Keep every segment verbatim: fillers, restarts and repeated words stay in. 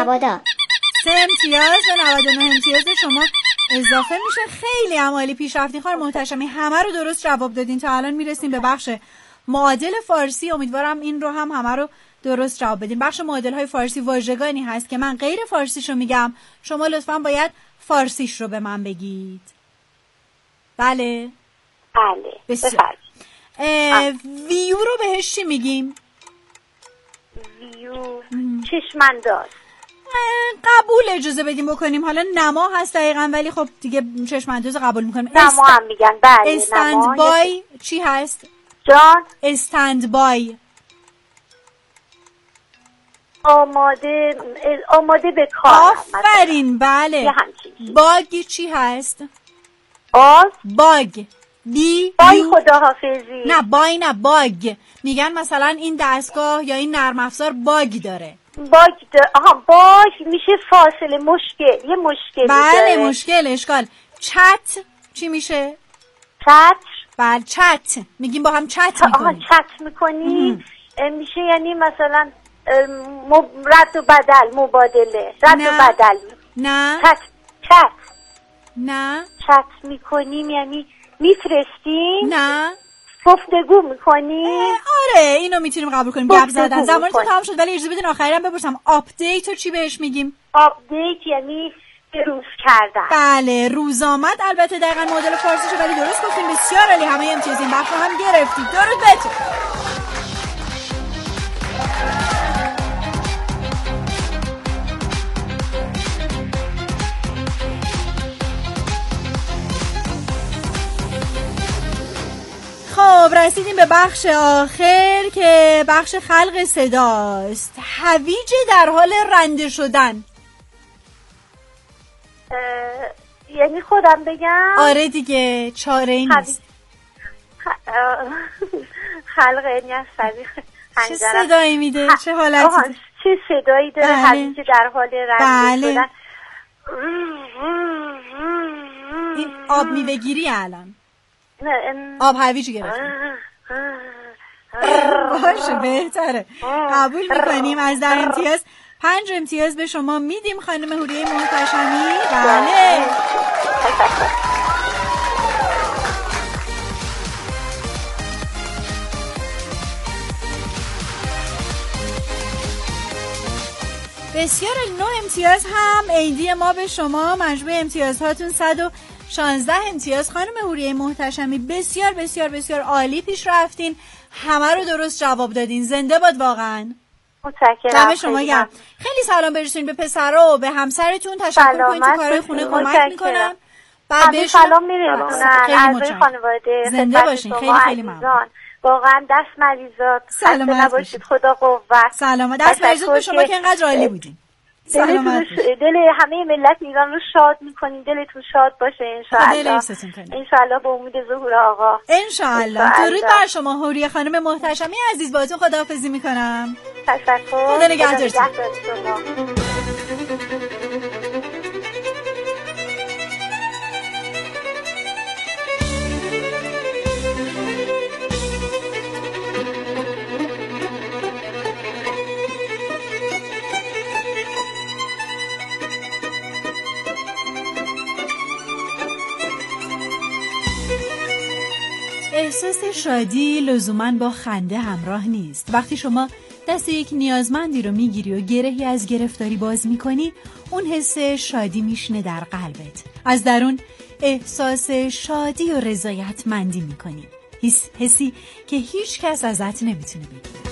مبادا. سه امتیاز به نود و نه امتیاز شما اضافه میشه. خیلی عمالی پیش رفتین خانم محتشمی، همه رو درست جواب دادین. تا الان میرسیم به بخش معادل فارسی. امیدوارم این رو هم همه رو درست جواب بدین. بخش معادل های فارسی واژگانی هست که من غیر فارسیشو میگم، شما لطفاً باید فارسیش رو به من بگید. بله بله بسیار. ویو رو بهش چی میگیم؟ ویو چشمانداز. قبول اجازه بدیم بکنیم. حالا نما هست دقیقاً، ولی خب دیگه چشمانداز قبول میکنیم. نما است... هم میگن. بله. استند بای چی هست؟ جان استند بای آماده آماده به کار. آفرین. بله. باگ چی هست؟ باز باگ بی بای خداحافظی. نه بای نه باگ. میگن مثلا این دستگاه یا این نرم افزار باگ داره. باگ داره. آها باگ میشه فاصله، مشکل، یه مشکلی بله داره. مشکل، اشکال. چت چی میشه؟ چت. بله چت میگیم، با هم چت آها میکنیم. چت میکنی میشه یعنی مثلا مب... رد و بدل، مبادله، رد نه. و بدل. نه چت چت نه چت میکنیم یعنی میفرستیم. نه گفتگو میکنیم. آره اینو میتونیم قبول کنیم. گپ زدن. زمانتون تمام شد، ولی اجازه بدین آخرام بپرسم آپدیت رو چی بهش میگیم؟ آپدیت یعنی روز کردن. بله روز آمد. البته دقیقاً مدل فارسیشو ولی درست گفتین. بسیار عالی. همه امتیاز این بخش هم گرفتید. درود بهتون. خب رسیدیم به بخش آخر که بخش خلق صداست. هویج در حال رنده شدن. یعنی خودم بگم؟ آره دیگه، چاره ای نیست. خلق یعنی از طریق چه صدایی میده؟ چه حالتی؟ چه صدایی داره؟ بله. هویج در حال رنده بله. شدن. این آب میوه گیری الان. آب هویج گرفتیم. باشه بهتره. قبول میکنیم. از ده امتیاز پنج امتیاز به شما میدیم خانم حوریه محتشمی. بله بسیار. نه امتیاز هم ایدی ما به شما. مجموع امتیازهاتون صد و شانزده امتیاز. خانم حوریه محتشمی بسیار بسیار بسیار عالی پیش رفتین. همه رو درست جواب دادین. زنده باد واقعا. متشکرم. دم شما گرم. خیلی سلام برسونید به پسرا و به همسرتون. تشکر کنید تو کارهای خونه کمک میکنن. بعد بهشون سلام میرسونن. اعضای خانواده. زنده باشین. خیلی خیلی ممنون. واقعا دست مریضات سلامت نباشید. خدا قوت. سلامت. دست مریضات به شما که اینقدر عالی بودین. دلتون دل همه ملت ایران رو شاد میکنین. دلتون شاد باشه انشاءالله. انشاءالله به امید ظهور آقا. انشاءالله. درود بر شما حوریه خانم محتشمی عزیز. باهاتون خداحافظی میکنم. تشکر. خدا نگهدارتون. احساس شادی لزوماً با خنده همراه نیست. وقتی شما دست یک نیازمندی رو میگیری و گرهی از گرفتاری باز میکنی، اون حس شادی میشنه در قلبت. از درون احساس شادی و رضایتمندی میکنی. حس حسی که هیچ کس ازت نمیتونه بگیره.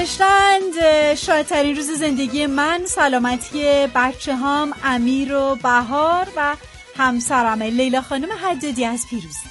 نوشتند شادترین روز زندگی من سلامتی بچه هام امیر و بهار و همسرمه لیلا خانم حدادی از پیروزی.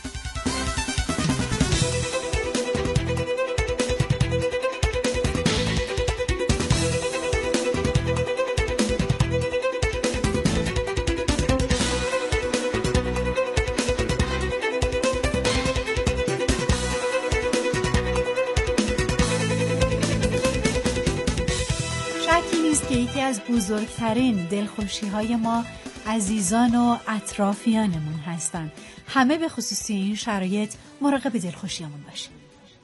یکی از بزرگترین دلخوشی های ما عزیزان و اطرافیانمون هستن. همه به خصوصی این شرایط مراقب دلخوشیامون باشیم.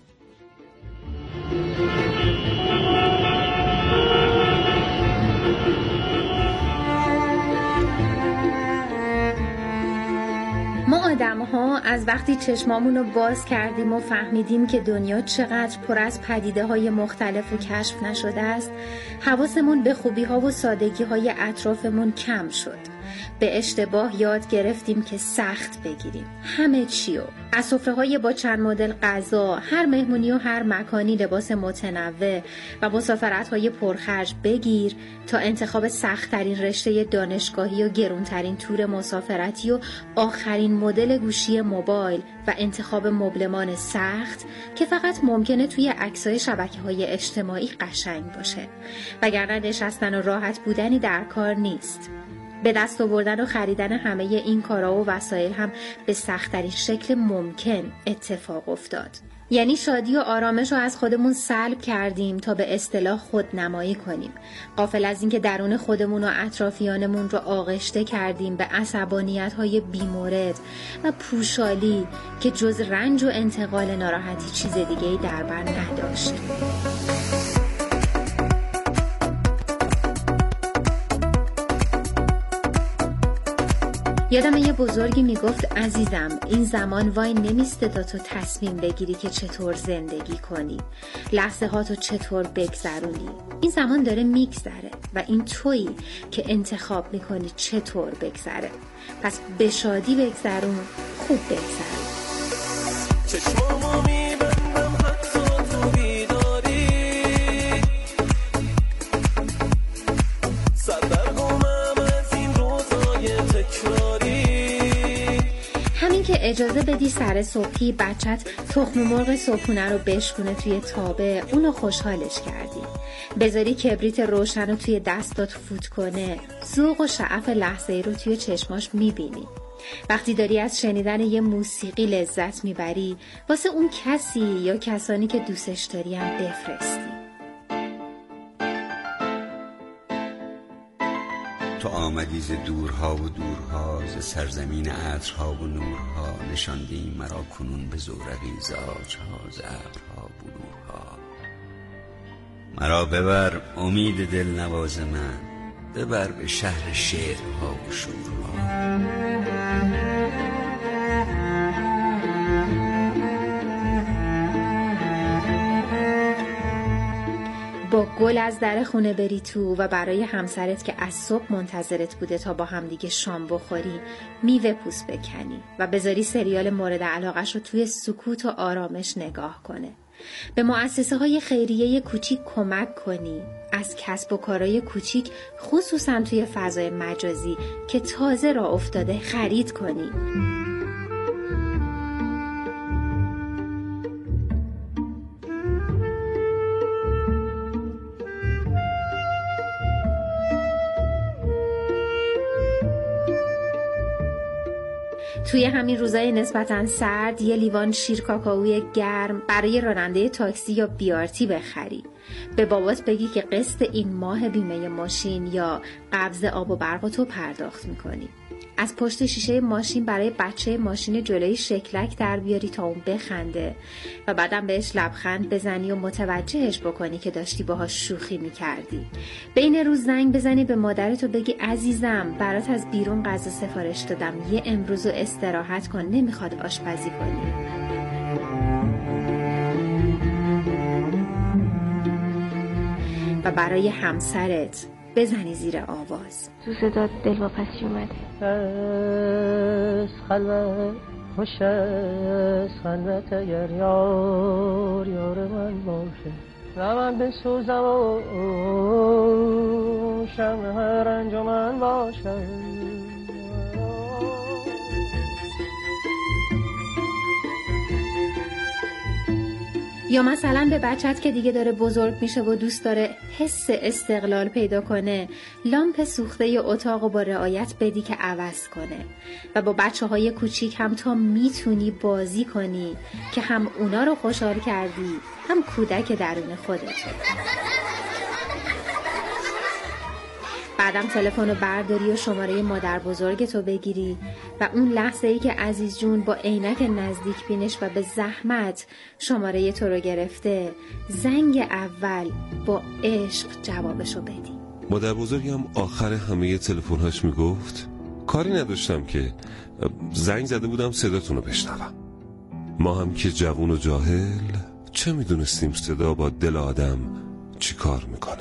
ما آدم ها از وقتی چشمامون رو باز کردیم و فهمیدیم که دنیا چقدر پر از پدیده های مختلف و کشف نشده است، حواسمون به خوبی ها و سادگی های اطرافمون کم شد. به اشتباه یاد گرفتیم که سخت بگیریم همه چیو، از سفره‌های با چند مدل غذا، هر مهمونی و هر مکانی لباس متنوع و مسافرت‌های پرخرج بگیر تا انتخاب سخت‌ترین رشته دانشگاهی و گرونترین تور مسافرتی و آخرین مدل گوشی موبایل و انتخاب مبلمان سخت که فقط ممکنه توی عکس‌های شبکه‌های اجتماعی قشنگ باشه، وگرنه نشستن و راحت بودنی در کار نیست. به دست آوردن و خریدن همه این کارا و وسایل هم به سخت‌ترین شکل ممکن اتفاق افتاد. یعنی شادی و آرامش رو از خودمون سلب کردیم تا به اصطلاح خودنمایی کنیم، غافل از اینکه درون خودمون و اطرافیانمون رو آغشته کردیم به عصبانیت‌های بی‌مورد و پوشالی که جز رنج و انتقال ناراحتی چیز دیگه‌ای در بر نداشت. یادم یه بزرگی میگفت عزیزم این زمان وای نمیسته تا تو تصمیم بگیری که چطور زندگی کنی، لحظه ها تو چطور بگذرونی. این زمان داره میگذره و این تویی که انتخاب میکنی چطور بگذره. پس به شادی بگذرون، خوب بگذرون. چشمامو میبندم حتی تو بیداری، همین که اجازه بدی سر صبحی بچت تخم مرغ صبحونه رو بشکونه توی تابه، اونو خوشحالش کردی. بذاری کبریت روشن رو توی دستات فوت کنه، ذوق و شعف لحظه‌ای رو توی چشماش میبینی. وقتی داری از شنیدن یه موسیقی لذت میبری، واسه اون کسی یا کسانی که دوستش داری هم بفرستی. تو آمدی ز دورها و دورها، ز سرزمین عطرها و نورها، نشاندی مرا کنون به زورقی ز آجها ز ابرها بلورها. مرا ببر امید دل نواز من، ببر به شهر شعرها و شورها. با گل از در خونه بری تو و برای همسرت که از صبح منتظرت بوده تا با همدیگه شام بخوری میوه پوست بکنی و بذاری سریال مورد علاقش رو توی سکوت و آرامش نگاه کنه. به مؤسسه های خیریه کوچیک کمک کنی، از کسب و کارهای کوچیک خصوصا توی فضای مجازی که تازه راه افتاده خرید کنی. توی همین روزای نسبتاً سرد یه لیوان شیر کاکائوی گرم برای راننده تاکسی یا بیارتی بخری. به بابات بگی که قسط این ماه بیمه ماشین یا قبض آب و برق تو پرداخت میکنی. از پشت شیشه ماشین برای بچه ماشین جلوی شکلک در بیاری تا اون بخنده و بعدم بهش لبخند بزنی و متوجهش بکنی که داشتی باهاش شوخی میکردی. بین روز زنگ بزنی به مادرت و بگی عزیزم برات از بیرون غذا سفارش دادم، یه امروزو استراحت کن، نمیخواد آشپزی کنی. و برای همسرت بزنی زیر آواز تو صدات دلواپسی اومده. از خلوت خوش از خلوت اگر یار یار من باشه، و من بسوزم و شمع رنج من باشم. یا مثلا به بچت که دیگه داره بزرگ میشه و دوست داره حس استقلال پیدا کنه، لامپ سوخته ی اتاقو با رعایت بدی که عوض کنه و با بچه های کوچیک هم تا میتونی بازی کنی که هم اونا رو خوشحال کردی هم کودک درون خودت. بعدم تلفن رو برداری و شماره مادر بزرگتو بگیری و اون لحظه ای که عزیز جون با عینک نزدیک بینش و به زحمت شماره تو رو گرفته، زنگ اول با عشق جوابشو بدی. مادر بزرگم آخر همه تلفن‌هاش میگفت کاری نداشتم که زنگ زده بودم صداتون رو بشنوم. ما هم که جوون و جاهل چه میدونستیم صدا با دل آدم چی کار میکنه.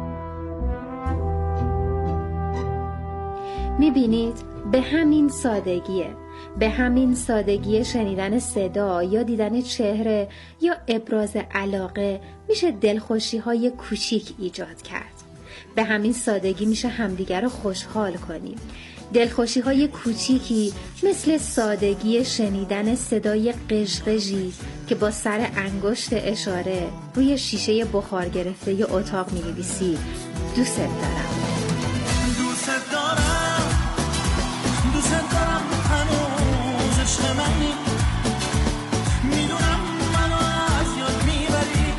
میبینید به همین سادگیه، به همین سادگی شنیدن صدا یا دیدن چهره یا ابراز علاقه میشه دلخوشی های کوچیک ایجاد کرد. به همین سادگی میشه همدیگر رو خوشحال کنیم. دلخوشی های کوچیکی مثل سادگی شنیدن صدای قژقژی که با سر انگشت اشاره روی شیشه بخار گرفته ی اتاق مینویسی دوست دارم. دوست دارم، دوست دارم هنوز عشق منی، میدونم منو از یاد میبری،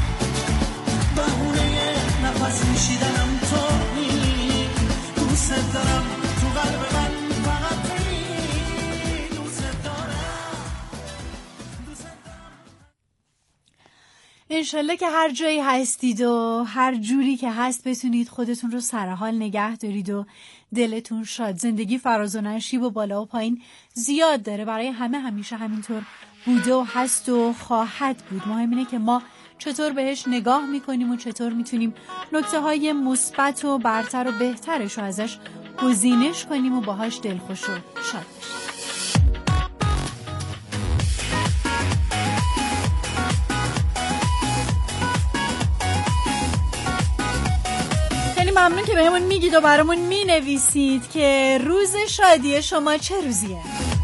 بهونه نفس میشیدنم تویی، دوست دارم تو قلب من فقط تویی، دوست دارم، دوست دارم. انشالله که هر جایی هستید و هر جوری که هست بتونید خودتون رو سرحال نگه دارید و دلتون شاد. زندگی فراز و نشیب و بالا و پایین زیاد داره، برای همه همیشه همینطور بوده و هست و خواهد بود. مهم اینه که ما چطور بهش نگاه میکنیم و چطور میتونیم نکته های مثبت و برتر و بهترش رو ازش گزینش کنیم و باهاش دلخوش و شاد بشیم. ممنون که بهمون میگید و برامون مینویسید که روز شادی شما چه روزیه.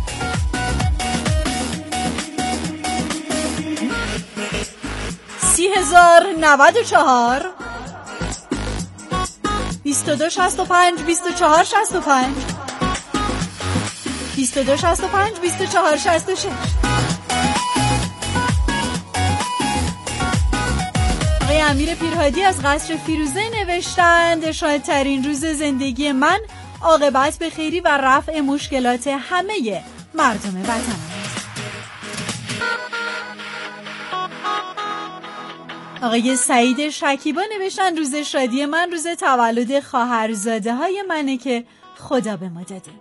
سی هزار نود و چهار بیست و دو شصت و پنج بیست و چهار شصت و پنج بیست و دو شصت و پنج بیست و چهار شصت و شش. امیر پیرهادی از قصر فیروزه نوشتند شادترین روز زندگی من عاقبت به خیری و رفع مشکلات همه مردم وطن. آقای سعید شکیبا نوشتند روز شادی من روز تولد خواهرزاده های منه که خدا به ما داده.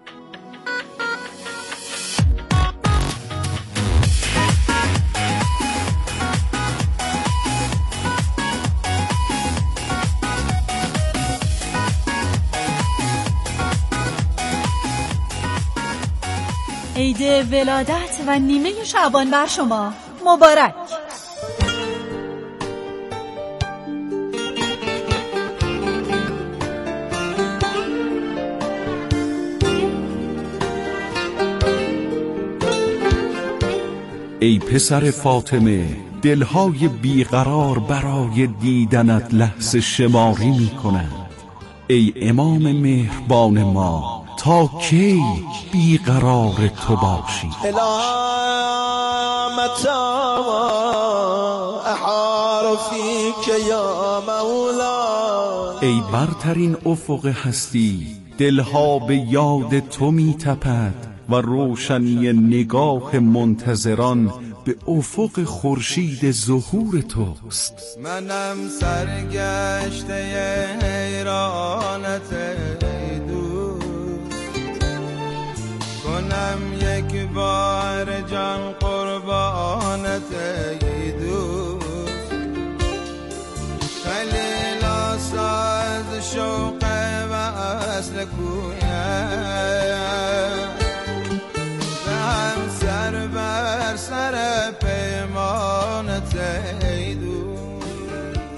عید ولادت و نیمه شعبان بر شما مبارک. ای پسر فاطمه، دلهای بیقرار برای دیدنت لحظه شماری می کند. ای امام مهربان ما، تا کی بیقرار تو باشی؟ ای برترین افق هستی، دلها به یاد تو می تپد و روشنی نگاه منتظران به افق خورشید ظهور توست. منم سرگشته حیرانت کنم یک بار جان قربانت ای دوست، خلیل ساز شوق و اصل کویم به هم سر بر سر پیمانت ای دوست.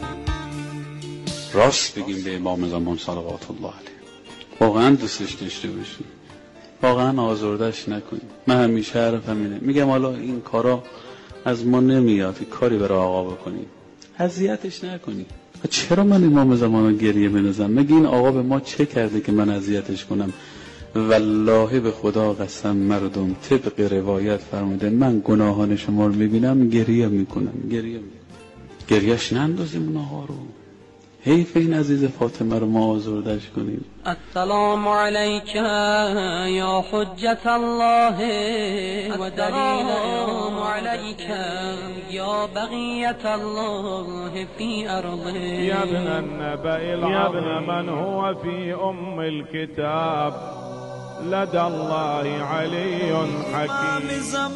راست بگیم به امام زمان صلوات الله علیه، واقعا دوستش داشته باشیم، واقعا آزردش نکنیم. من همیشه حرفم اینه، میگم حالا این کارا از ما نمیاد، کاری برای آقا بکنیم، اذیتش نکنیم. چرا من امام زمان رو گریه بندازم؟ مگه این آقا به ما چه کرده که من اذیتش کنم؟ والله به خدا قسم مردم طبق روایت فرموده من گناهان شما رو میبینم گریه میکنم، گریه میکنم. گریهش نندازیم اون آقا رو، حیف این عزیز فاطمه رو ما آزردش کنیم. السلام علیک یا حجت الله و دلیل السلام علیک یا بقیت الله فی ارضه یا ابن النبأ یا ابن من هو فی ام الكتاب لدى الله علی حکیم.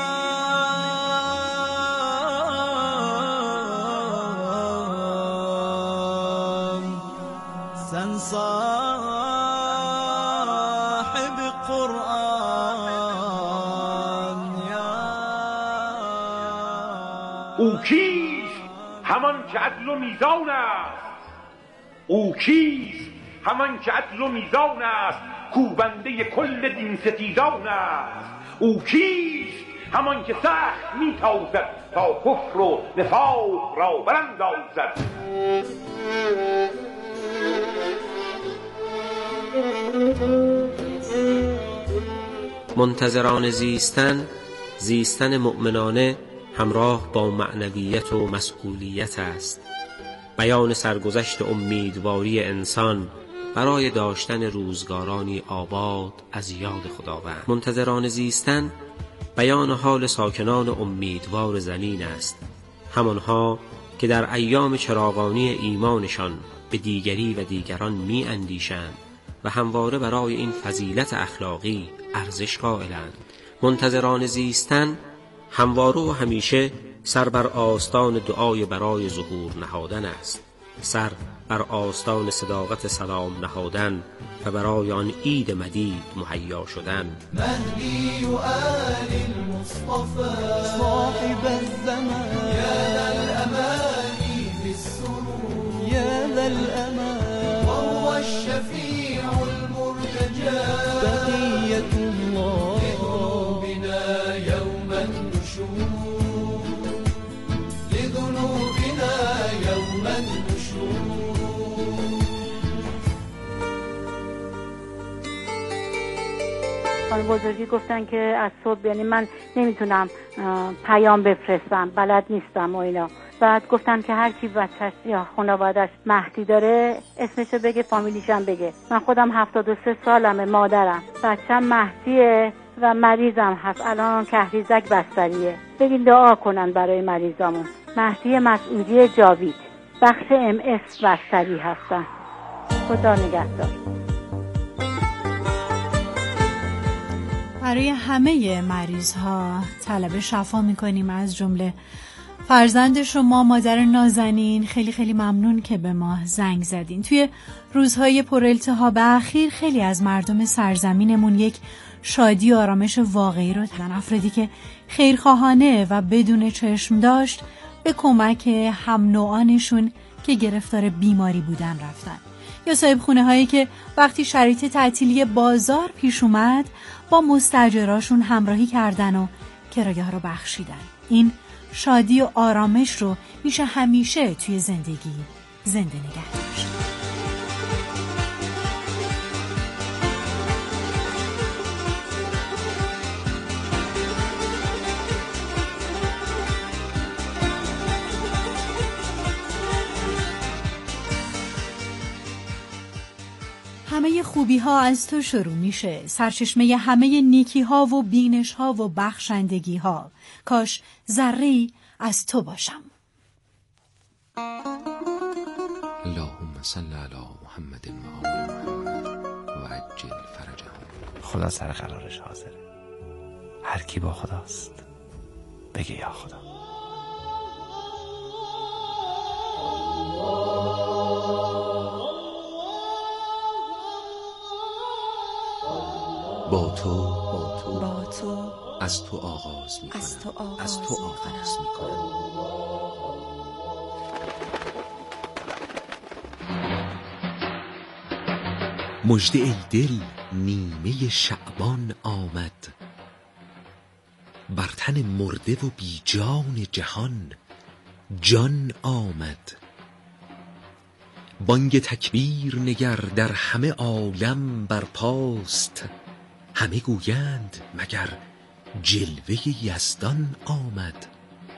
سن صاحب قرآن او کیست؟ همان که عدل و میزان است. او کیست؟ همان که عدل و میزان است، کوبنده کل دین ستیزان است. او کیست؟ همان که سخت میتازد تا کفر و نفاق را براندازد. منتظران زیستن، زیستن مؤمنانه همراه با معنویت و مسئولیت است. بیان سرگذشت امیدواری انسان برای داشتن روزگارانی آباد از یاد خداوند. منتظران زیستن بیان حال ساکنان امیدوار زمین است، همانها که در ایام چراغانی ایمانشان به دیگری و دیگران می اندیشند و همواره برای این فضیلت اخلاقی ارزش قائلند. منتظران زیستن همواره و همیشه سر بر آستان دعای برای ظهور نهادن است، سر بر آستان صداقت سلام نهادن و برای آن عید مدید مهیا شدن. مهدی و آل المصطفى صاحب الزمان یا ذا الامانی بالسرور یا ذا الامان وهو الشفیع المرتجى بقیة الله لذنوبنا یوم النشور لذنوبنا یوم النشور. خانم بزرگی گفتن که از صبح، یعنی من نمیتونم پیام بفرستم، بلد نیستم و اینا. بعد گفتن که هر کی بچه‌ش یا خانواده‌اش مهدی داره اسمشو بگه، فامیلیشم بگه. من خودم هفتاد و سه سالمه، مادرم، بچه‌م مهدیه و مریضم هست، الان کهریزک بستریه. بگین دعا کنن برای مریضامون. مهدی مسعودی جاوید، بخش ام اس بستری هستن. خدا نگهدار. برای همه مریض ها طلب شفا میکنیم، از جمله فرزند شما مادر نازنین. خیلی خیلی ممنون که به ما زنگ زدین. توی روزهای پر التهاب اخیر خیلی از مردم سرزمینمون یک شادی و آرامش واقعی رو دیدن. افرادی که خیرخواهانه و بدون چشم داشت به کمک هم نوعانشون که گرفتار بیماری بودن رفتن، یا صاحب خونه هایی که وقتی شرایط تعطیلی بازار پیش اومد با مستاجراشون همراهی کردن و کرایه ها رو بخشیدن. این شادی و آرامش رو میشه همیشه توی زندگی زنده نگه داشت. همه خوبی ها از تو شروع میشه، سرچشمه همه نیکی ها و بینش ها و بخشندگی ها. کاش ذره‌ای از تو باشم. اللهم صل علی محمد و آل محمد و عجل فرجهم. خدا سر قرارش حاضره. هر کی با خداست بگه یا خدا. با تو با تو با تو از تو آغاز می‌کنم، از تو آغاز, از تو آغاز می‌کنم. مژده ای دل نیمه شعبان آمد، بر تن مرده و بی جان جهان جان آمد. بانگ تکبیر نگر در همه عالم برپاست، همه گویند مگر جلوه یزدان آمد.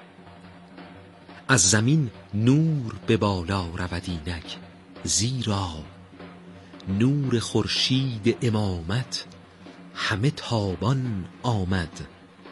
از زمین نور به بالا رود اینک، زیرا نور خورشید امامت همه تابان آمد.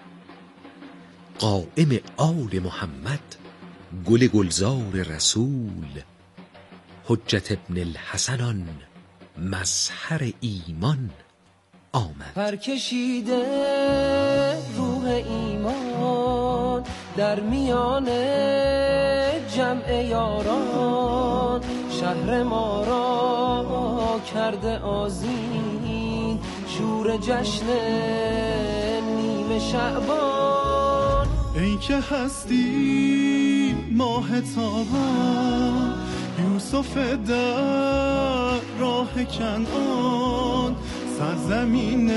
قائم آل محمد گل گلزار رسول، حجت ابن الحسن مظهر ایمان آمد. پرکشیده روح ایمان در میان جمع یاران، شهر ما را کرده آذین شور جشن نیمه شعبان. ای که هستی ماه تابان، یوسف در راه کنعان، سرزمین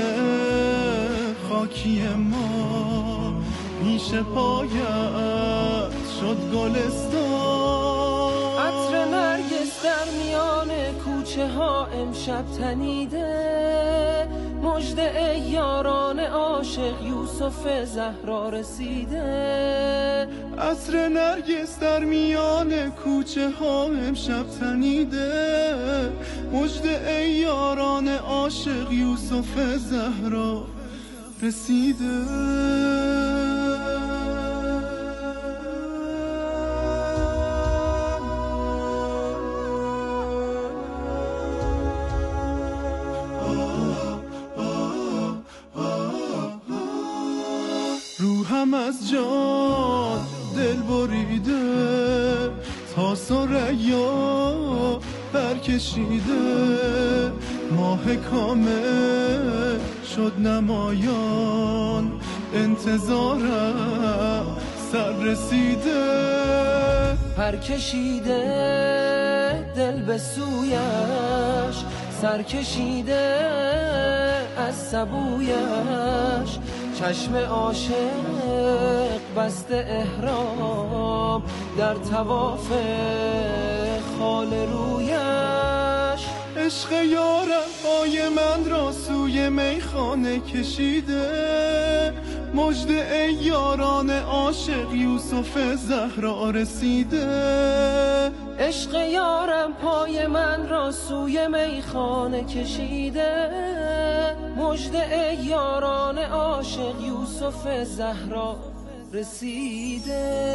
خاکی ما پیش پایت شد گلستان. عطر نرگس در میان کوچه ها امشب تنیده، مژده ای یاران عاشق یوسف زهرا رسیده. عطر نرگس در میان کوچه ها امشب تنیده، مژده ای یاران عاشق یوسف زهرا رسیده. روحم از جان دل بریده، تا ثریا برکشیده، ماه کامل شد نمایان، انتظارم سر رسیده. پرکشیده دل به سویش، سر کشیده از سبویش، چشم عاشق بسته احرام در طواف خال رویش. عشق یارم پای من را سوی میخانه کشیده، مژده ای یاران عاشق یوسف زهرا رسیده. عشق یارم پای من را سوی میخانه کشیده، مژده ای یاران عاشق یوسف زهرا رسیده.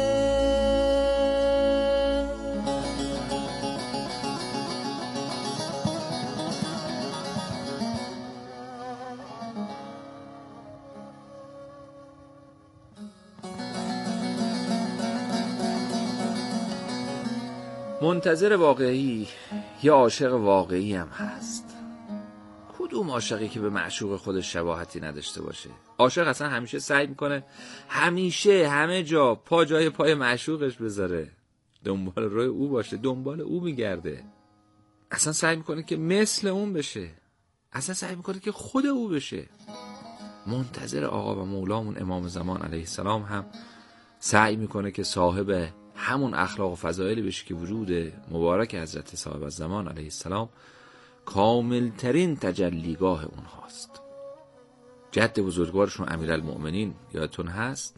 منتظر واقعی یا عاشق واقعی هم هست. کدوم عاشقی که به معشوق خودش شباهتی نداشته باشه؟ عاشق اصلا همیشه سعی میکنه همیشه همه جا پا جای پای معشوقش بذاره، دنبال روی او باشه، دنبال او میگرده، اصلا سعی میکنه که مثل اون بشه، اصلا سعی میکنه که خود او بشه. منتظر آقا و مولامون امام زمان علیه السلام هم سعی میکنه که صاحب همون اخلاق و فضایلی بشه که وجود مبارک حضرت صاحب الزمان علیه السلام کاملترین تجلیگاه اونهاست. جد بزرگوارشون امیرالمؤمنین یادتون هست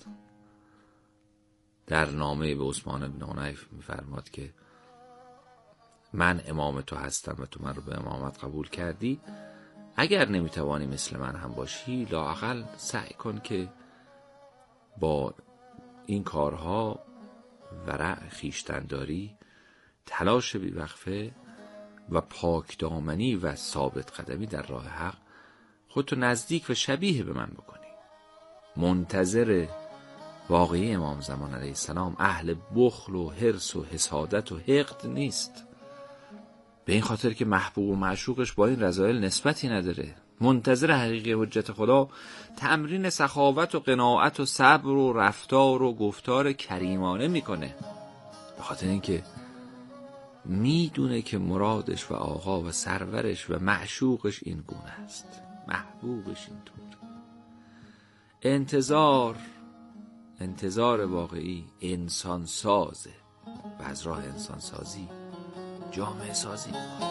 در نامه به عثمان بن حنیف میفرماد که من امام تو هستم و تو من رو به امامت قبول کردی، اگر نمیتوانی مثل من هم باشی لااقل سعی کن که با این کارها ورع خویشتن‌داری، تلاش بی‌وقفه و پاک دامنی و ثابت قدمی در راه حق خودتو نزدیک و شبیه به من بکنی. منتظر واقعی امام زمان علیه السلام اهل بخل و حرص و حسادت و حقد نیست، به این خاطر که محبوب و معشوقش با این رذایل نسبتی نداره. منتظر حقیقی حجت خدا تمرین سخاوت و قناعت و صبر و رفتار و گفتار کریمانه میکنه، به خاطر اینکه میدونه که مرادش و آقا و سرورش و معشوقش این گونه است، محبوبش اینطور. انتظار انتظار واقعی انسان سازه و از راه انسان سازی جامعه سازی.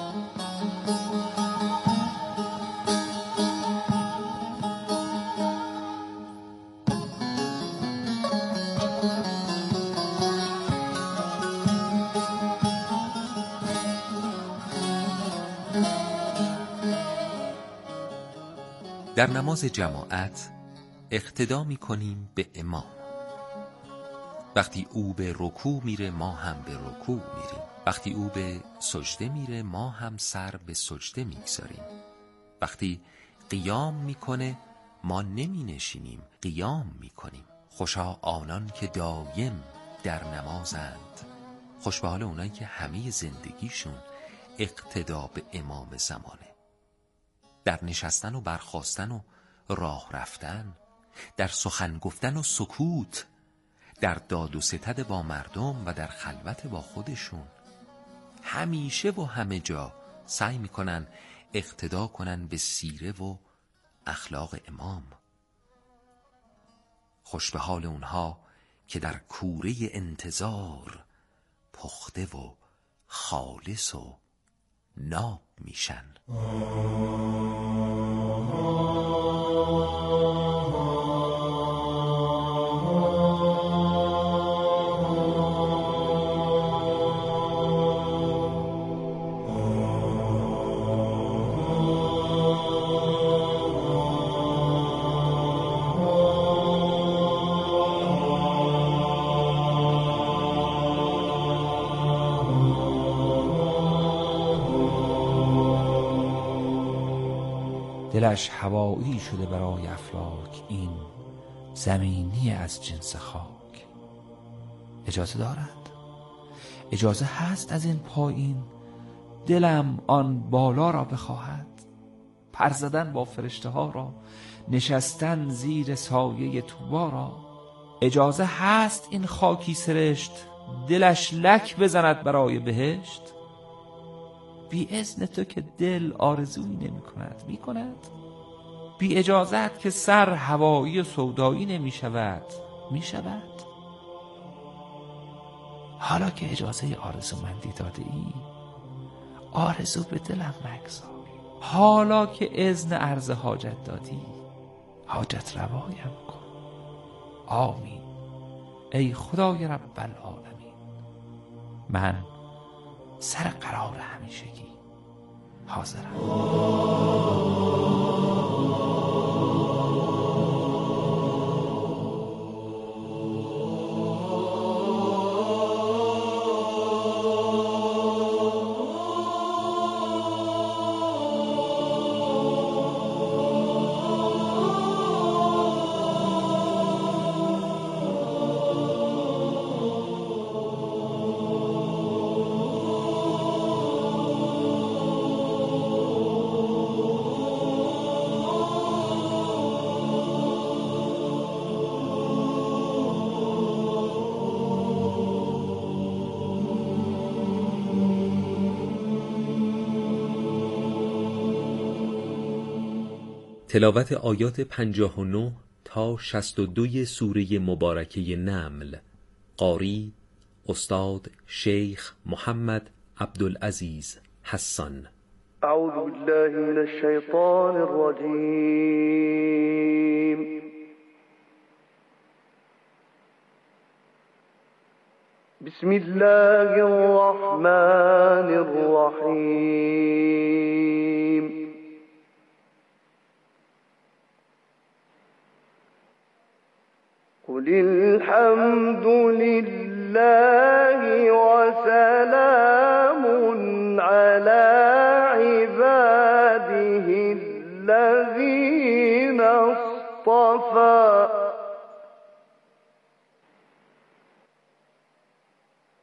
در نماز جماعت اقتدا می کنیم به امام. وقتی او به رکوع میره ما هم به رکوع میریم. وقتی او به سجده میره ما هم سر به سجده میگذاریم. وقتی قیام میکنه ما نمی نشینیم، قیام میکنیم. خوشا آنان که دایم در نمازند، خوش به حال اونایی که همه زندگیشون اقتدا به امام زمانه. در نشستن و برخاستن و راه رفتن، در سخن گفتن و سکوت، در داد و ستد با مردم و در خلوت با خودشون، همیشه و همه جا سعی میکنن اقتدا کنن به سیره و اخلاق امام. خوش به حال اونها که در کوره انتظار پخته و خالص و ناب میشن. دلش هوایی شده برای افلاک، این زمینی از جنس خاک. اجازه دارد؟ اجازه هست از این پایین دلم آن بالا را بخواهد؟ پر زدن با فرشته ها را، نشستن زیر سایه طوبا را. اجازه هست این خاکی سرشت دلش لک بزند برای بهشت؟ بی اذن تو که دل آرزویی نمی کند، می کند؟ بی اجازت که سر هوایی و سودایی نمی شود، می شود؟ حالا که اجازه آرزومندی داده ای، آرزو به دلم مگذار. حالا که اذن عرض حاجت دادی، حاجت روایم کن. آمین ای خدای رب العالمین. من سر قرار همیشگی حاضرم. تلاوت آیات پنجاه و نه تا شصت و دو سوره مبارکه نمل. قاری استاد شیخ محمد عبدالعزیز حسان. اعوذ بالله من الشیطان الرجیم. بسم الله الرحمن الرحیم. قل الحمد لله